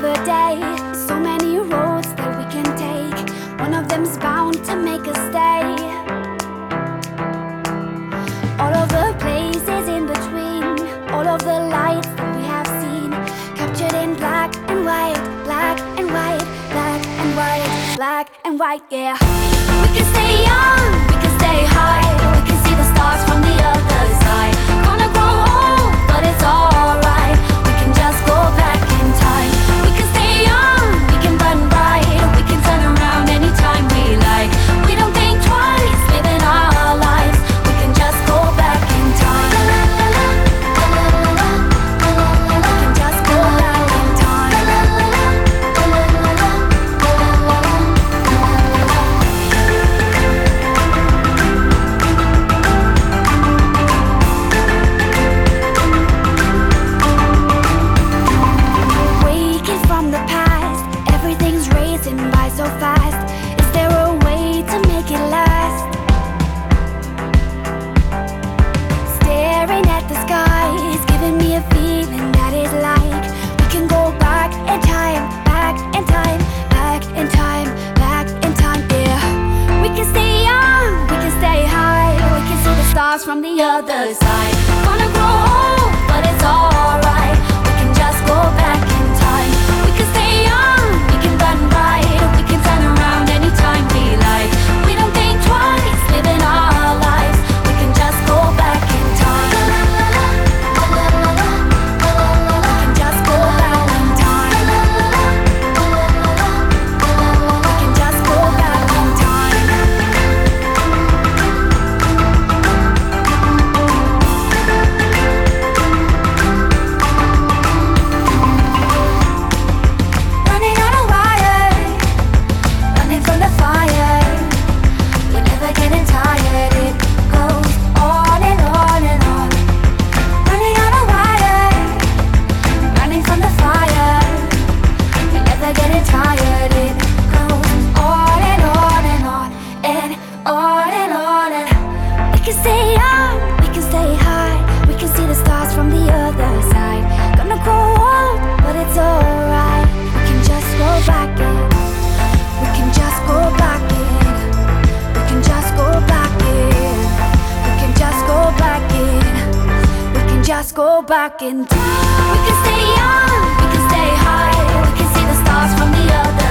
another day. So many roads that we can take. One of them's bound to make us stay. All of the places in between, all of the lights that we have seen, captured in black and white, black and white, black and white, black and white, yeah. We can stay young, we can stay high, we can see the stars from the other side. Gonna grow old, but it's alright. We can just go back in time. We can stay young, we can burn bright, we can turn around anytime we like. We don't think twice, living our lives. We can just go back in time. We can just go back in time. Waking from the past, everything's racing by so fast. Is there a way to make it last? Staring at the sky is giving me a feeling that is like we can go back in time, back in time, back in time, back in time, yeah. We can stay young, we can stay high, we can see the stars from the other side. Wanna grow old, but it's alright. We can just go back in time. We can stay young, we can burn bright, we can turn around anytime we like. We don't think twice, living our lives. We can just go back in time. We can just go back in time. We can just go back in time. Running on a wire, running from the fire. We're never getting tired. It goes on and on and on. Running on a wire, running from the fire. We're never getting tired. It goes on and on and on and on and on. And we can stay young, we can stay high, we can see the stars from the other side. Gonna grow old, but it's alright. We can just go back in. We can just go back in. We can just go back in. We can just go back in. We can just go back in time. We can stay young, we can stay high, we can see the stars from the other